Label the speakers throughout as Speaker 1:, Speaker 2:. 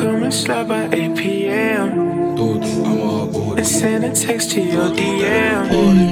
Speaker 1: come and slide by 8 p.m. and send a text to your DM.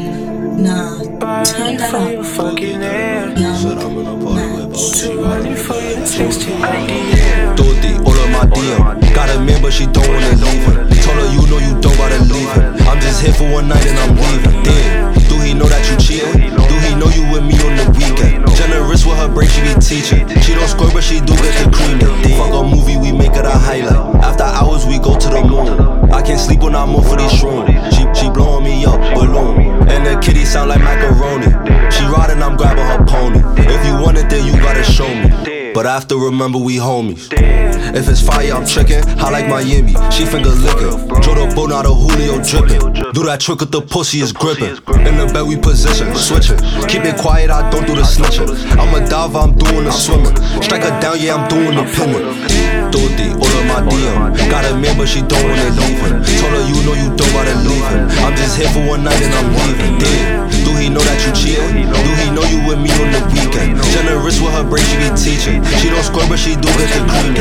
Speaker 2: Turn that
Speaker 1: for your
Speaker 2: up.
Speaker 1: fucking ass. Too early for you to text to your DM.
Speaker 3: Dodi, all of my DM. Got a man, but she don't wanna leave him. Told her you know you don't gotta leave him. I'm just here for one night and I'm leaving. Damn, do he know that you cheating? Do he know you with me on the weekend? Generous with her brain, she be teaching. She don't score, but she do get the cream. Fuck a movie, we make it a highlight. After hours, we go to the moon. I can't sleep when I'm off for these shrooms. She blowing me up, balloon. And the kitty sound like macaroni. She riding, I'm grabbing her pony. If you want it, then you gotta show me. But I have to remember we homies. If it's fire, I'm tricking. I like Miami, she finger licking. Draw the boat, now the Julio dripping. Do that trick with the pussy, is gripping. In the bed, we position, switching. Keep it quiet, I don't do the snitching. I'm a diver, I'm doing the swimming. Strike her down, yeah, I'm doing the pinning. Dodi, all of my DM. Got a man, but she don't wanna leave him. Told her you know you don't gotta leave him. I'm just here for one night and I'm leaving. Damn, do he know that you cheating? Do he know you with me on the weekend? Generous with her brain, she be teaching. She don't score, but she do get the cream.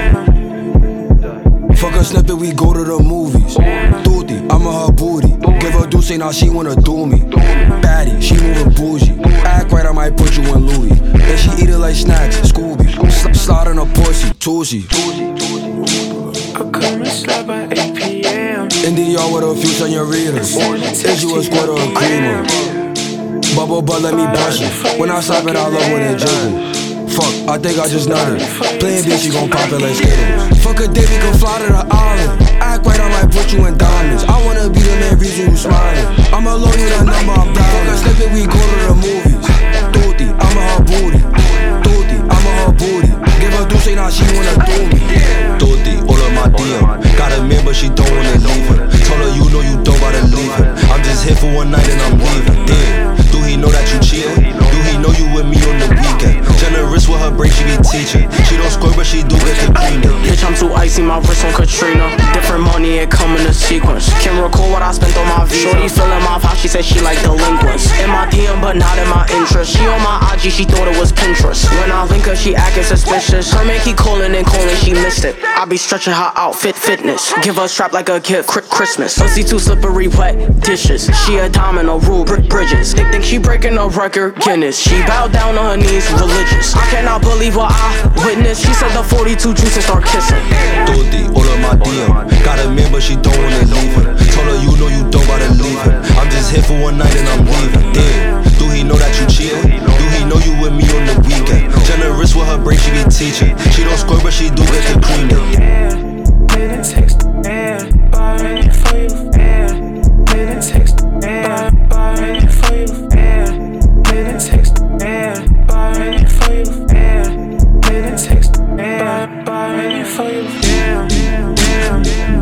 Speaker 4: Fuck a snippet, we go to the movies. Dodi, I'm a her booty. Give her Deuce, now she wanna do me. Baddie, she moving bougie. Act right, I might put you in Louis. Then she eat it like snacks, Scooby. Slide on a pussy, Tuesday.
Speaker 1: I'll come and slide by 8 p.m.
Speaker 4: In the yard with a few senoritas. Is you a squirt or a creamer? Bubble butt, let me brush it. When I slap it, I love when it jiggle. Fuck, I think I just nutted. Playing bitch, she gon' pop it like Skittles. Fuck a day, we gon' fly to the island. Act right, I might put you in diamonds. I wanna be the main reason you smiling. I'ma load you the number, I'm dialing. Fuck a snippet, we go to the movies. Dodi, I'm a her booty. Dodi, I'm a her booty. Give her Deuce, now she wanna do me.
Speaker 3: Dodi, all of my DM. Got a man, but she don't wanna leave him. Told her you know you don't gotta leave him. I'm just here for one night and I'm leaving. Damn, do he know that you cheating? Do he know you with me on the weekend? Generous with her brain, she be teaching. She don't score, but she do get the cream.
Speaker 5: Bitch, I'm too icy, my wrist on Katrina. Different money, it come in a sequence. Can't recall what I spent on my visa. Shorty feeling my vibe, she said she like delinquents. In my DM, but not in my interest. She on my IG, she thought it was Pinterest. When I link her, she acting suspicious. Her man keep calling and calling, she missed it. I be stretching her outfit, fitness. Give her a strap like a gift, Christmas. Pussy too slippery, wet dishes. She a domino, rule bridges. Think she breaking a record, Guinness. She bowed down on her knees, religious. I cannot believe what I witnessed. She said the 42 juice and start kissing.
Speaker 3: Dodi, all of my DM. Got a man, but she don't wanna leave him. Told her you know you don't gotta leave him. I'm just here for one night and I'm leaving. Damn, do he know that you cheating? Do he know you with me on the weekend? Generous with her brain, she be teaching. She don't score, but she do get the cream.
Speaker 1: Didn't text, buying it for you. Didn't text, buying it for you. Didn't text, buying it for you. Didn't text, buying it for you.